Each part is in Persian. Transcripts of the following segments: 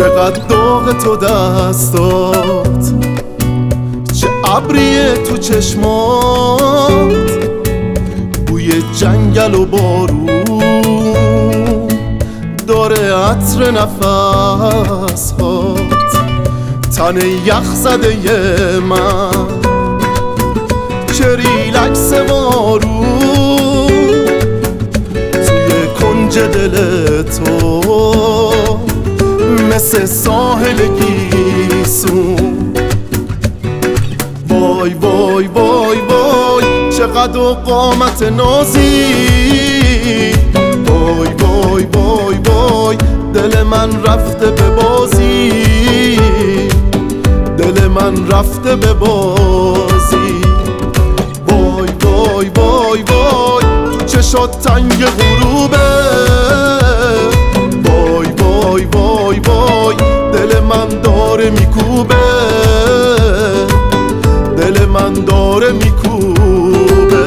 چقدر داغ تو دستات، چه ابریه تو چشمات، بوی جنگل و بارون داره عطر نفس هات، تن یخ زده من چه ریلکس بارون توی کنج دل تو مثل ساحل گیسون. وای وای وای وای چقدر قامت نازی، وای وای وای وای دل من رفته به بازی، دل من رفته به بازی. وای وای وای وای چشات تنگ غروبه، وای وای وای وای دل من داره میکوبه، دل من داره میکوبه.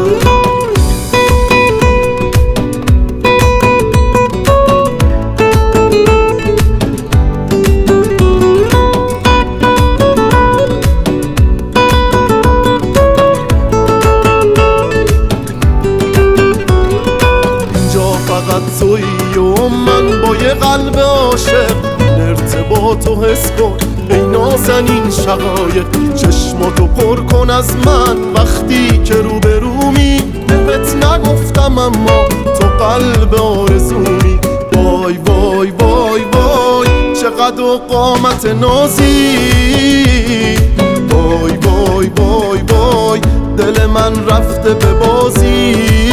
اینجا فقط تویی و من با یه قلب عاشق، ارتباطو حس کن ای نازنین شقایق، چشماتو پر کن از من وقتی که روبرومی، بهت نگفتم اما تو قلب آرزومی. وای وای وای وای چقدر قامت نازی، وای وای وای وای دل من رفته به بازی،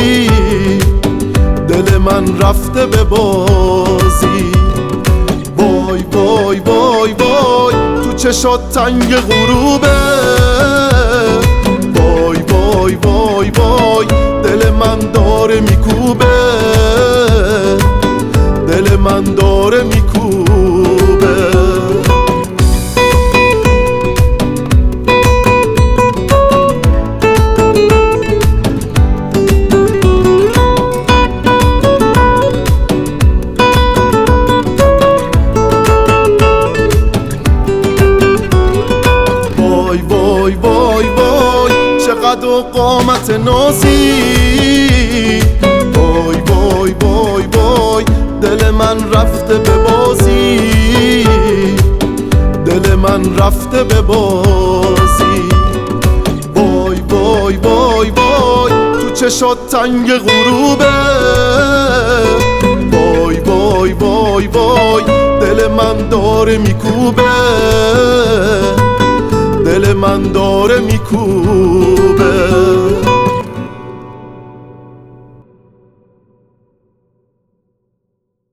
دل من رفته به بازی. وای وای وای وای تو چشات تنگ غروبه، وای وای وای وای دل من داره میکوبه، دل من داره میکوبه. وای وای وای چقدر قامت نازی، وای وای وای وای دل من رفته به بازی، دل من رفته به بازی. وای وای وای وای تو چشات تنگ غروبه، وای وای وای وای دل من داره میکوبه، دل من داره میکوبه.